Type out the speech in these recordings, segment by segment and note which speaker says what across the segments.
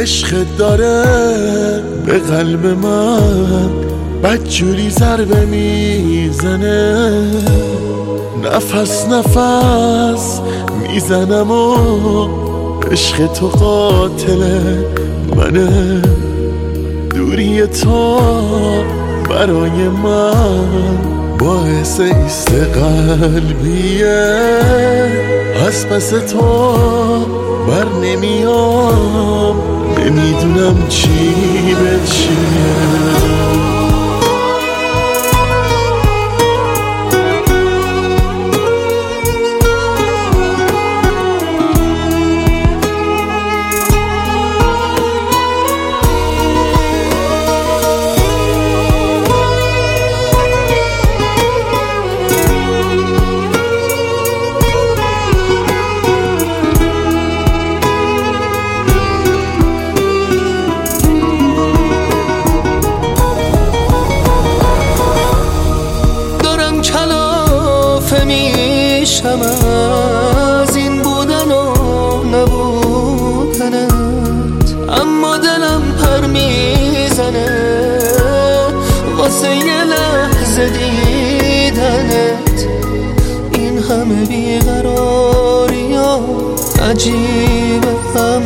Speaker 1: عشق داره به قلب من بدجوری ضربه میزنه، نفس نفس میزنم و عشق تو قاتل منه. دوری تو برای من باعث ایست قلبیه، از پس تو بر نمیام، نمیدونم چی به چیه.
Speaker 2: میشم از این بودن و نبودنت، اما دلم پر میزنه واسه یه لحظه دیدنت. این همه بیقراری ها عجیبه، هم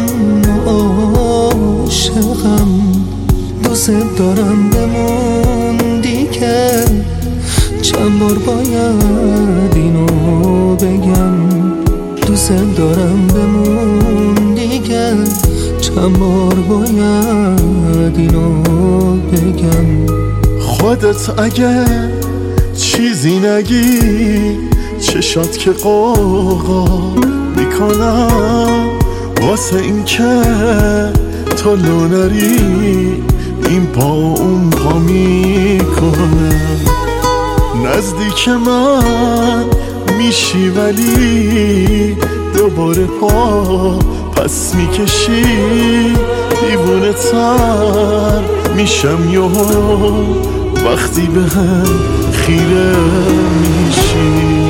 Speaker 2: عاشقم، دوست دارم بموندی که چند بار باید اینو بگم. دوست دارم بموندی که چند بار باید اینو بگم.
Speaker 1: خودت اگه چیزی نگی چشات که قوقا میکنم، واسه این که تو لو نری این پا اون پا میکنم. نزدیک من میشی ولی دوباره پا پس میکشی، دیوونه تر میشم یهو وقتی به هم خیره میشی.